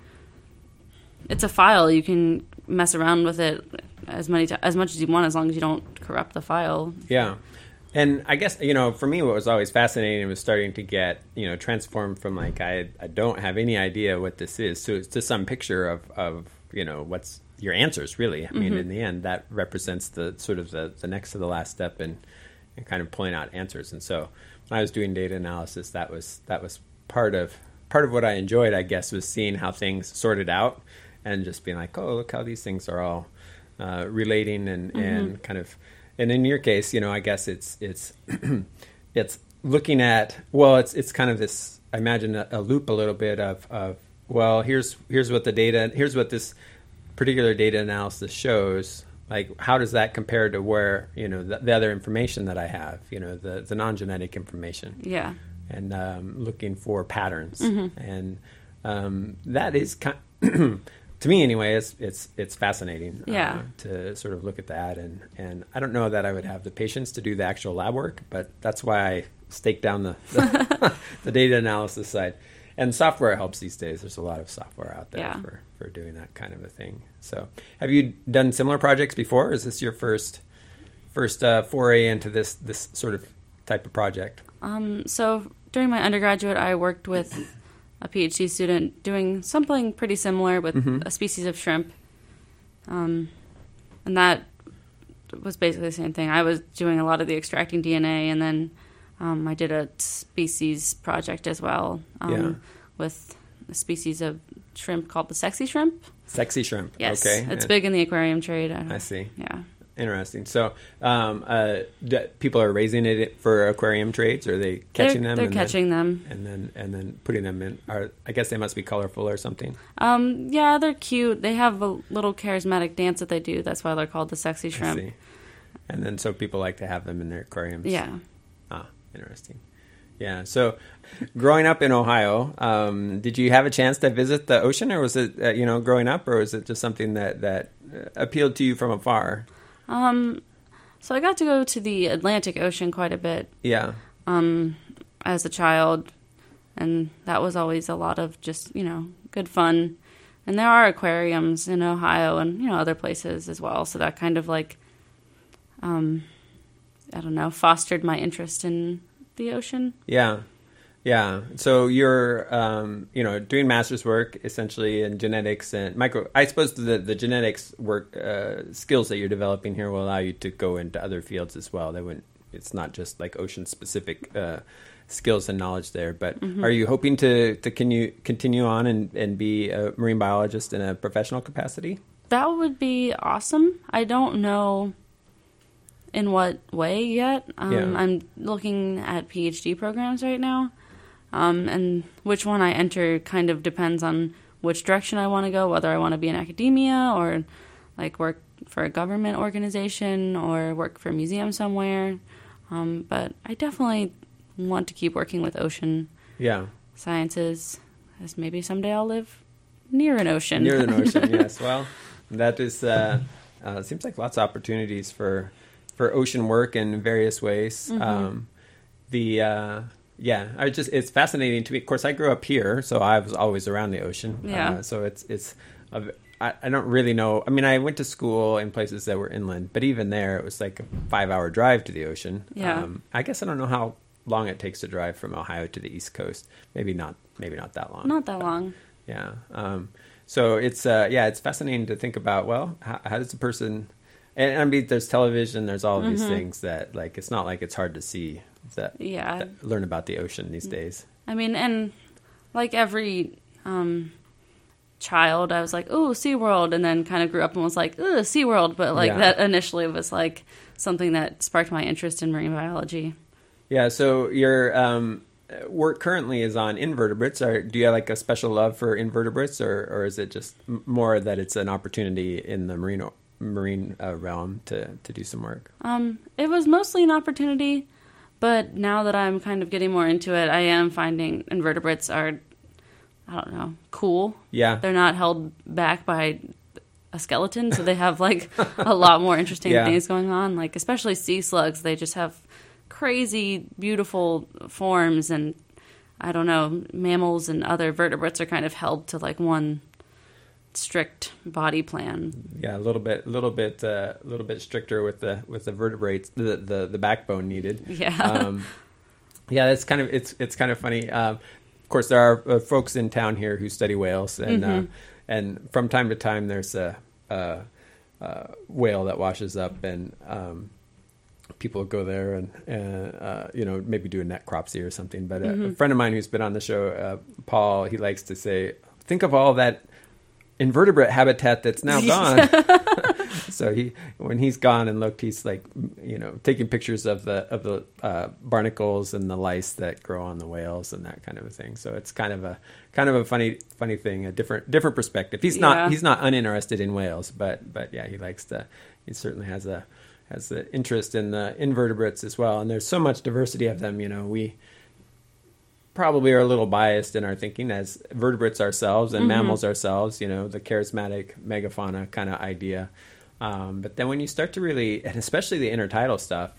it's a file. You can mess around with it as much as you want as long as you don't corrupt the file. Yeah. And I guess, for me, what was always fascinating was starting to get, transformed from I don't have any idea what this is to some picture of what's your answers, really. I mean, in the end, that represents the sort of the next to the last step in kind of pulling out answers. And so when I was doing data analysis, that was part of what I enjoyed, I guess, was seeing how things sorted out and just being like, oh, look how these things are all relating and kind of. And in your case, I guess it's it's looking at, well, it's kind of this, I imagine a loop a little bit of well, here's what this particular data analysis shows. Like, how does that compare to where, the other information that I have, the non-genetic information. Yeah. And looking for patterns. And that is to me anyway, it's fascinating to sort of look at that. And I don't know that I would have the patience to do the actual lab work, but that's why I stake down the data analysis side. And software helps these days. There's a lot of software out there for doing that kind of a thing. So have you done similar projects before? Or is this your first foray into this sort of type of project? So during my undergraduate, I worked with a PhD student doing something pretty similar with a species of shrimp. And that was basically the same thing. I was doing a lot of the extracting DNA, and then I did a species project as well with a species of shrimp called the sexy shrimp. Sexy shrimp. Yes. Okay. It's big in the aquarium trade. I see. Yeah. Interesting. So people are raising it for aquarium trades, or are they catching them? They're catching them. And then putting them in. I guess they must be colorful or something. Yeah, they're cute. They have a little charismatic dance that they do. That's why they're called the sexy shrimp. I see. And then so people like to have them in their aquariums. Yeah. Ah, interesting. Yeah. So growing up in Ohio, did you have a chance to visit the ocean, or was it, growing up, or was it just something that appealed to you from afar? So I got to go to the Atlantic Ocean quite a bit. Yeah. As a child, and that was always a lot of just, good fun. And there are aquariums in Ohio and, other places as well. So that kind of fostered my interest in the ocean. Yeah. Yeah. So you're, doing master's work essentially in genetics and I suppose the genetics work, skills that you're developing here will allow you to go into other fields as well. It's not just like ocean specific, skills and knowledge there. But are you hoping to continue on and be a marine biologist in a professional capacity? That would be awesome. I don't know in what way yet. I'm looking at PhD programs right now, and which one I enter kind of depends on which direction I want to go, whether I want to be in academia or like work for a government organization or work for a museum somewhere. But I definitely want to keep working with ocean sciences, as maybe someday I'll live near an ocean. Near an ocean, yes. Well, that is seems like lots of opportunities for ocean work in various ways. It's fascinating to me. Of course, I grew up here, so I was always around the ocean. Yeah. So I don't really know. I mean, I went to school in places that were inland, but even there, it was like a 5-hour drive to the ocean. Yeah. I guess I don't know how long it takes to drive from Ohio to the East Coast. Maybe not that long. Not that long. Yeah. So it's fascinating to think about. Well, how does a person? And I mean, there's television. There's all of these things that, like, it's not like it's hard to see that learn about the ocean these days. I mean, and like every child, I was like, "Oh, SeaWorld," and then kind of grew up and was like, "Ugh, SeaWorld," but like that initially was like something that sparked my interest in marine biology. Yeah. So your work currently is on invertebrates. Do you have like a special love for invertebrates, or is it just more that it's an opportunity in the marine realm to do some work? It was mostly an opportunity, but now that I'm kind of getting more into it, I am finding invertebrates are, I don't know, cool. Yeah. They're not held back by a skeleton, so they have like a lot more interesting things going on. Like especially sea slugs, they just have crazy, beautiful forms, and I don't know, mammals and other vertebrates are kind of held to like one strict body plan. Yeah, a little bit stricter with the vertebrates, the backbone needed. Yeah. That's kind of it's kind of funny. Of course, there are folks in town here who study whales, and from time to time there's a whale that washes up, and people go there and maybe do a necropsy or something. But a friend of mine who's been on the show, Paul, he likes to say, think of all that invertebrate habitat that's now gone. So when he's gone and looked, he's like, taking pictures of the barnacles and the lice that grow on the whales and that kind of a thing. So it's kind of a funny thing, a different perspective. He's not uninterested in whales, but yeah, he certainly has the interest in the invertebrates as well. And there's so much diversity of them. We probably are a little biased in our thinking as vertebrates ourselves and mammals ourselves, the charismatic megafauna kind of idea. But then when you start to really, and especially the intertidal stuff,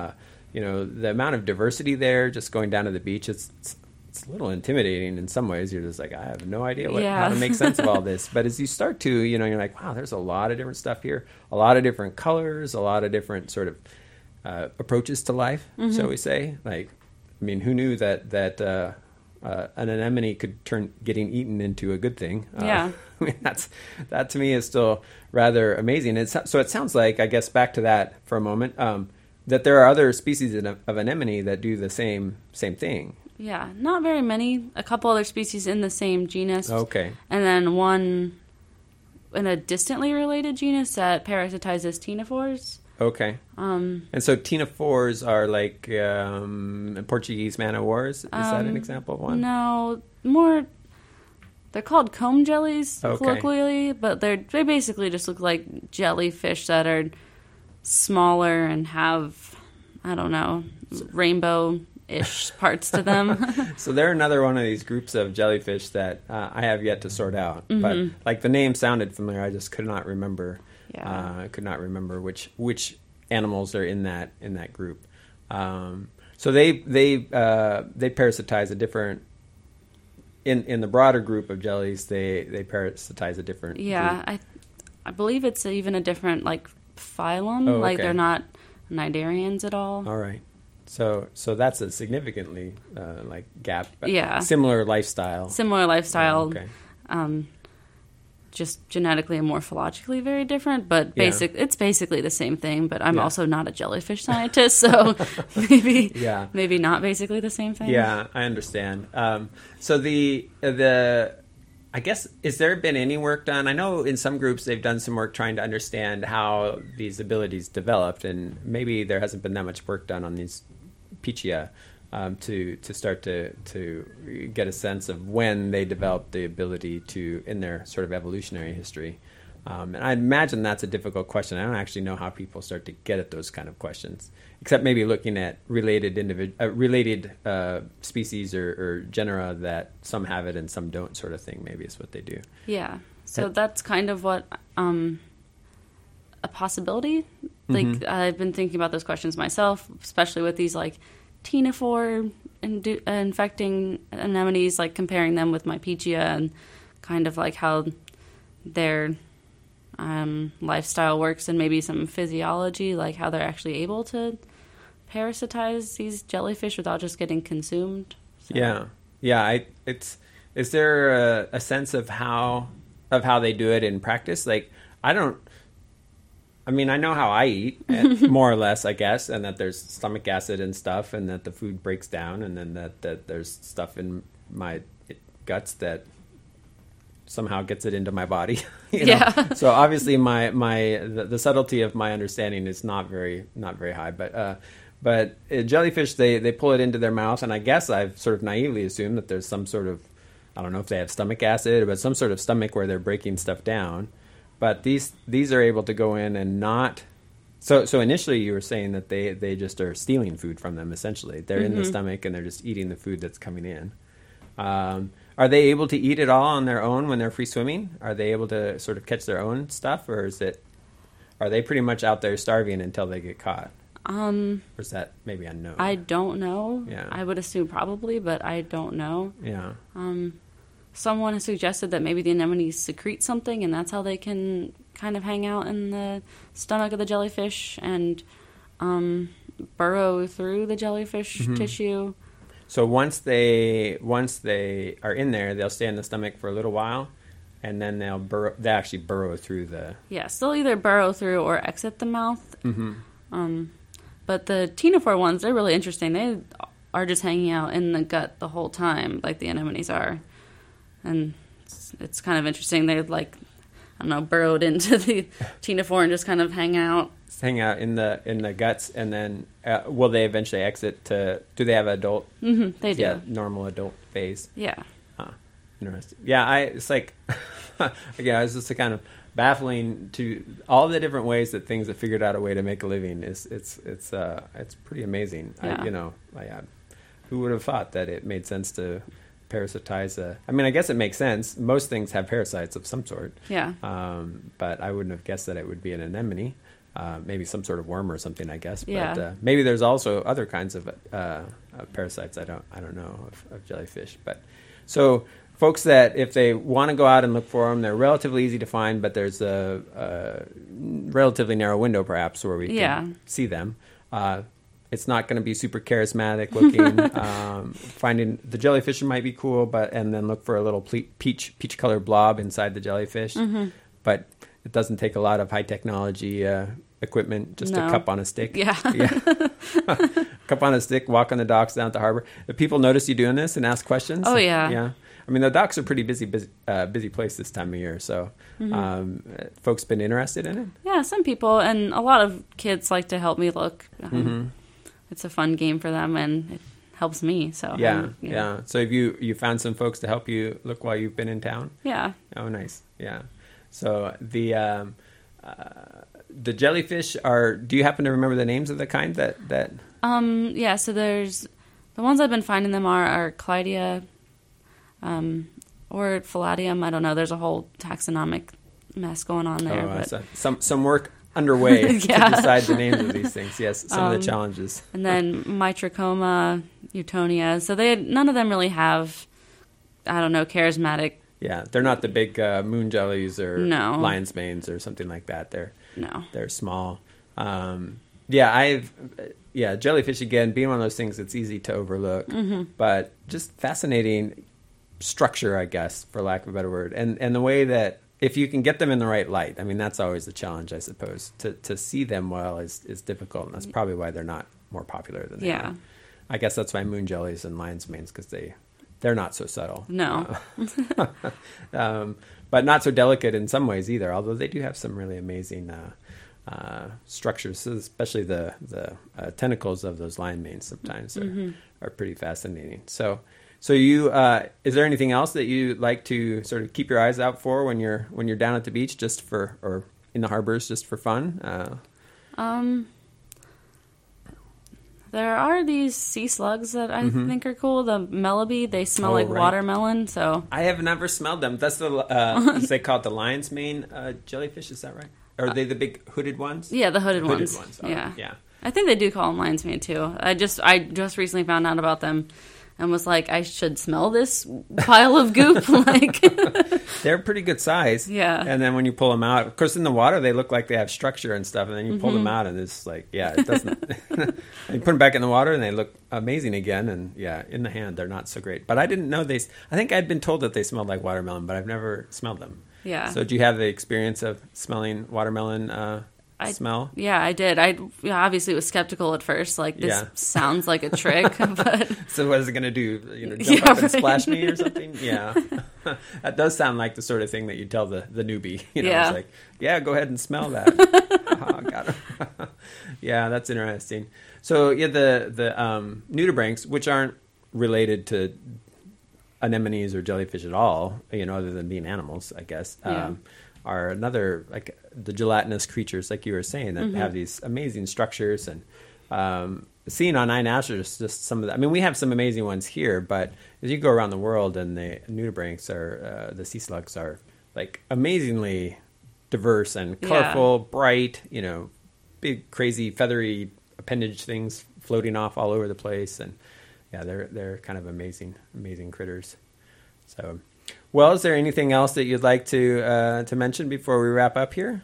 the amount of diversity there, just going down to the beach, it's a little intimidating in some ways. You're just like, I have no idea how to make sense of all this. But as you start to, you're like, wow, there's a lot of different stuff here, a lot of different colors, a lot of different sort of approaches to life, shall we say. Like, I mean, who knew that an anemone could turn getting eaten into a good thing? I mean, that to me is still rather amazing. So it sounds like, I guess, back to that for a moment, that there are other species of anemone that do the same thing. Yeah, not very many. A couple other species in the same genus. Okay. And then one in a distantly related genus that parasitizes ctenophores. Okay. And so ctenophores are like Portuguese man o' wars? Is that an example of one? No, more. They're called comb jellies colloquially, but they basically just look like jellyfish that are smaller and have, I don't know, rainbow-ish parts to them. So they're another one of these groups of jellyfish that I have yet to sort out. But like the name sounded familiar, I just could not remember. I could not remember which animals are in that group. So they parasitize a different. In the broader group of jellies, they parasitize a different. Yeah, group. I believe it's even a different like phylum. Oh, okay. Like they're not cnidarians at all. All right. So that's a significantly like gap. Yeah. Similar lifestyle. Oh, okay. just genetically and morphologically very different, but it's basically the same thing. But I'm also not a jellyfish scientist, so maybe not basically the same thing. Yeah, I understand. So the I guess, has there been any work done? I know in some groups they've done some work trying to understand how these abilities developed, and maybe there hasn't been that much work done on these Pichia to start to get a sense of when they developed the ability to, in their sort of evolutionary history. And I imagine that's a difficult question. I don't actually know how people start to get at those kind of questions, except maybe looking at related species or genera that some have it and some don't, sort of thing. Maybe is what they do. Yeah. So that's kind of what a possibility. Like I've been thinking about those questions myself, especially with these like ctenophore infecting anemones, like comparing them with my Pichia and kind of like how their lifestyle works and maybe some physiology, like how they're actually able to parasitize these jellyfish without just getting consumed. So. Yeah. Is there a sense of how they do it in practice? Like, I know how I eat, more or less, I guess, and that there's stomach acid and stuff, and that the food breaks down, and then that there's stuff in my guts that somehow gets it into my body. Yeah. So obviously the subtlety of my understanding is not very high, but jellyfish, they pull it into their mouth, and I guess I've sort of naively assumed that there's some sort of, I don't know if they have stomach acid, but some sort of stomach where they're breaking stuff down. But these are able to go in and not. So initially you were saying that they just are stealing food from them. Essentially, they're in the stomach and they're just eating the food that's coming in. Are they able to eat it all on their own when they're free swimming? Are they able to sort of catch their own stuff, or are they pretty much out there starving until they get caught? Or is that maybe unknown? I don't know. Yeah. I would assume probably, but I don't know. Yeah. Someone has suggested that maybe the anemones secrete something, and that's how they can kind of hang out in the stomach of the jellyfish and burrow through the jellyfish tissue. So once they are in there, they'll stay in the stomach for a little while, and then they actually burrow through the. Yes, they'll either burrow through or exit the mouth. But the ctenophore ones, they're really interesting. They are just hanging out in the gut the whole time, like the anemones are, and it's kind of interesting. They burrowed into the ctenophore and just kind of hang out. Hang out in the guts, and then will they eventually exit to? Do they have adult? They do. Yeah, normal adult phase. Yeah. Interesting. Yeah, it's like again, it's just kind of baffling to all the different ways that things have figured out a way to make a living. It's pretty amazing. Yeah. Who would have thought that it made sense to parasitize I guess it makes sense. Most things have parasites of some sort. Yeah. But I wouldn't have guessed that it would be an anemone. Maybe some sort of worm or something, I guess. Yeah. But maybe there's also other kinds of parasites. I don't know of jellyfish. But so folks that if they want to go out and look for them, they're relatively easy to find. But there's a relatively narrow window, perhaps, where we can see them. It's not going to be super charismatic looking. Finding the jellyfish might be cool, and then look for a little peach colored blob inside the jellyfish. But it doesn't take a lot of high technology equipment, just a cup on a stick. Yeah. Cup on a stick, walk on the docks down at the harbor. Do people notice you doing this and ask questions? Oh, yeah. Yeah. I mean, the docks are pretty busy place this time of year. So folks been interested in it? Yeah, some people. And a lot of kids like to help me look. It's a fun game for them, and it helps me. So yeah. So have you found some folks to help you look while you've been in town? Yeah. Oh, nice. Yeah. So the jellyfish are. Do you happen to remember the names of the kind that? Yeah. So there's the ones I've been finding them are Clydia, or Palladium. I don't know. There's a whole taxonomic mess going on there. But some work underway to decide the names of these things. Yes, some of the challenges. And then Mitrachoma, Eutonia. So none of them really have, I don't know, charismatic. Yeah, they're not the big moon jellies or lion's manes or something like that. They're small. Jellyfish again being one of those things that's easy to overlook, but just fascinating structure, I guess, for lack of a better word, and the way that if you can get them in the right light. I mean, that's always the challenge, I suppose. To see them well is difficult, and that's probably why they're not more popular than they are. I guess that's why moon jellies and lion's manes, because they're not so subtle. No. But not so delicate in some ways either, although they do have some really amazing structures, especially the tentacles of those lion manes sometimes are pretty fascinating. So you is there anything else that you like to sort of keep your eyes out for when you're down at the beach, just for, or in the harbors, just for fun? There are these sea slugs that I think are cool. The Melody, they smell like watermelon. So I have never smelled them. That's they call it the lion's mane jellyfish. Is that right? Or are they the big hooded ones? Yeah, the hooded ones. Yeah. I think they do call them lion's mane too. I just recently found out about them and was like, I should smell this pile of goop. Like, they're pretty good size. Yeah. And then when you pull them out, of course, in the water, they look like they have structure and stuff. And then you pull them out and it's like, it doesn't. And you put them back in the water and they look amazing again. And in the hand, they're not so great. But I didn't know I think I'd been told that they smelled like watermelon, but I've never smelled them. Yeah. So do you have the experience of smelling watermelon smell? Yeah, I did. I obviously was skeptical at first. Like, this sounds like a trick. But so what is it going to do? Jump up and splash me or something? Yeah. That does sound like the sort of thing that you tell the newbie. It's like, go ahead and smell that. Got it. Yeah, that's interesting. So the nudibranchs, which aren't related to anemones or jellyfish at all, other than being animals, I guess, are another, like the gelatinous creatures, like you were saying, that have these amazing structures. And seeing on iNaturalist is just some of the, I mean, we have some amazing ones here, but as you go around the world, and the nudibranchs the sea slugs are like amazingly diverse and colorful, bright, big, crazy, feathery appendage things floating off all over the place. And they're kind of amazing critters. So, well, is there anything else that you'd like to mention before we wrap up here?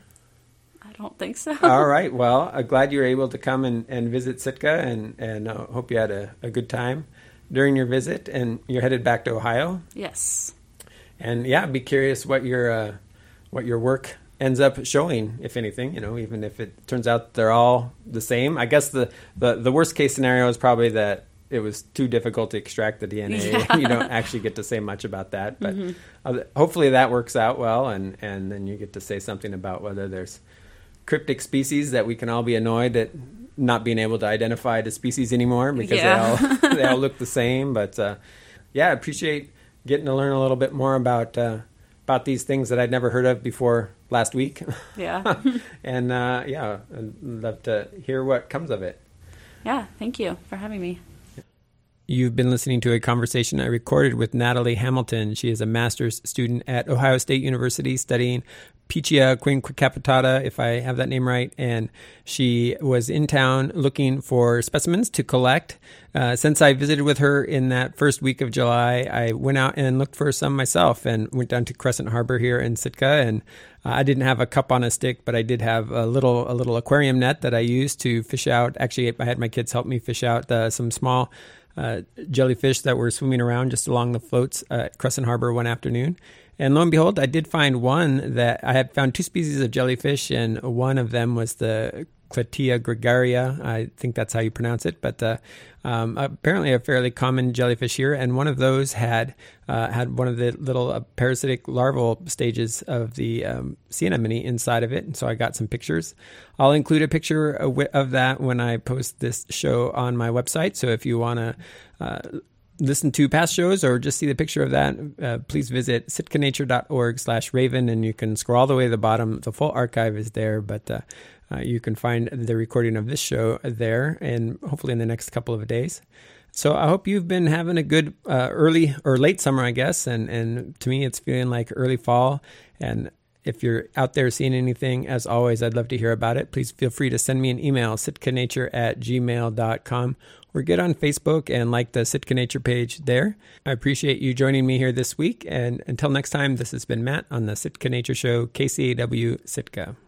I don't think so. All right. Well, I'm glad you were able to come and visit Sitka, and hope you had a good time during your visit. And you're headed back to Ohio? Yes. And be curious what your work ends up showing, if anything. Even if it turns out they're all the same. I guess the worst case scenario is probably that it was too difficult to extract the DNA. Yeah. You don't actually get to say much about that, but hopefully that works out well, and then you get to say something about whether there's cryptic species that we can all be annoyed at not being able to identify the species anymore, because they all look the same. But I appreciate getting to learn a little bit more about these things that I'd never heard of before last week. Yeah. And I'd love to hear what comes of it. Yeah, thank you for having me. You've been listening to a conversation I recorded with Natalie Hamilton. She is a master's student at Ohio State University studying Pichia quinquecapitata, if I have that name right. And she was in town looking for specimens to collect. Since I visited with her in that first week of July, I went out and looked for some myself and went down to Crescent Harbor here in Sitka. And I didn't have a cup on a stick, but I did have a little aquarium net that I used to fish out. Actually, I had my kids help me fish out some small jellyfish that were swimming around just along the floats at Crescent Harbor one afternoon. And lo and behold, I did find one that I had found two species of jellyfish, and one of them was the Clytia gregaria. I think that's how you pronounce it, but apparently a fairly common jellyfish here. And one of those had one of the little parasitic larval stages of the sea anemone inside of it. And so I got some pictures. I'll include a picture of that when I post this show on my website. So if you want to listen to past shows or just see the picture of that, please visit sitkanature.org/raven, and you can scroll all the way to the bottom. The full archive is there, but you can find the recording of this show there, and hopefully in the next couple of days. So I hope you've been having a good early or late summer, I guess, and to me it's feeling like early fall. And if you're out there seeing anything, as always, I'd love to hear about it. Please feel free to send me an email, sitkanature@gmail.com, or get on Facebook and like the Sitka Nature page there. I appreciate you joining me here this week. And until next time, this has been Matt on the Sitka Nature Show, KCAW Sitka.